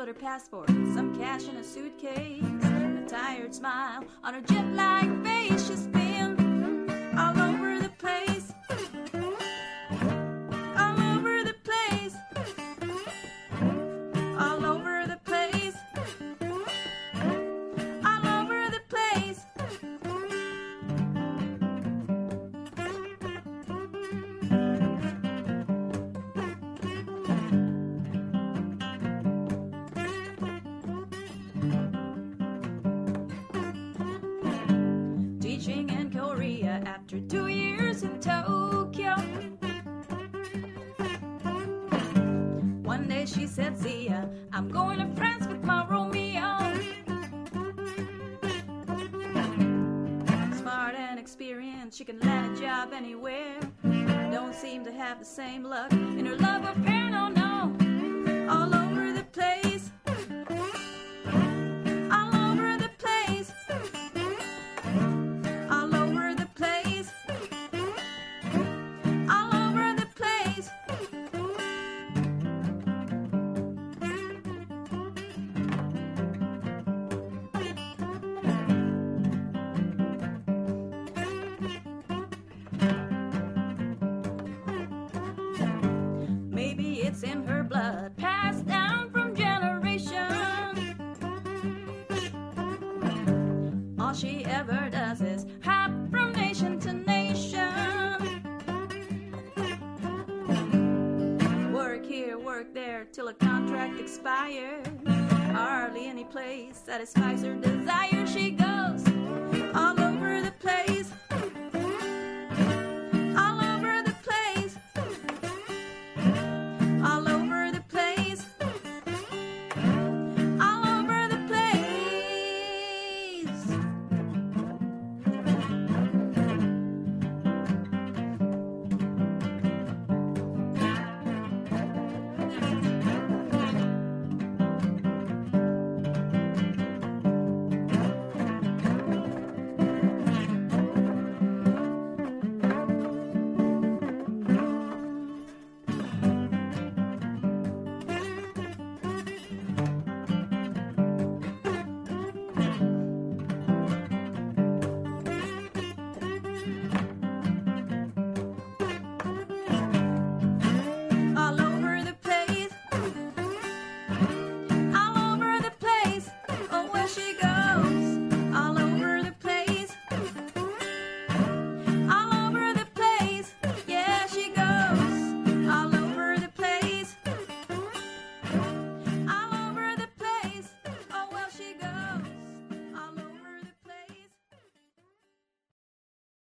her passport, some cash in a suitcase, and a tired smile on her jet-lagged face. She's been all over the place, all over the place, all over the place, all over the place. Teaching in Korea after 2 years in Tokyo. One day she said, see ya, I'm going to France with my Romeo. Smart and experienced, she can land a job anywhere. Don't seem to have the same luck in her love affair, no, no. All over the place, all over the place, all over the place, all over the place. Maybe it's in her blood, passed down from generation. All she ever does is hop from nation to nation. Work here, work there, till a contract expires. Hardly any place satisfies her desire. She goes all over the place.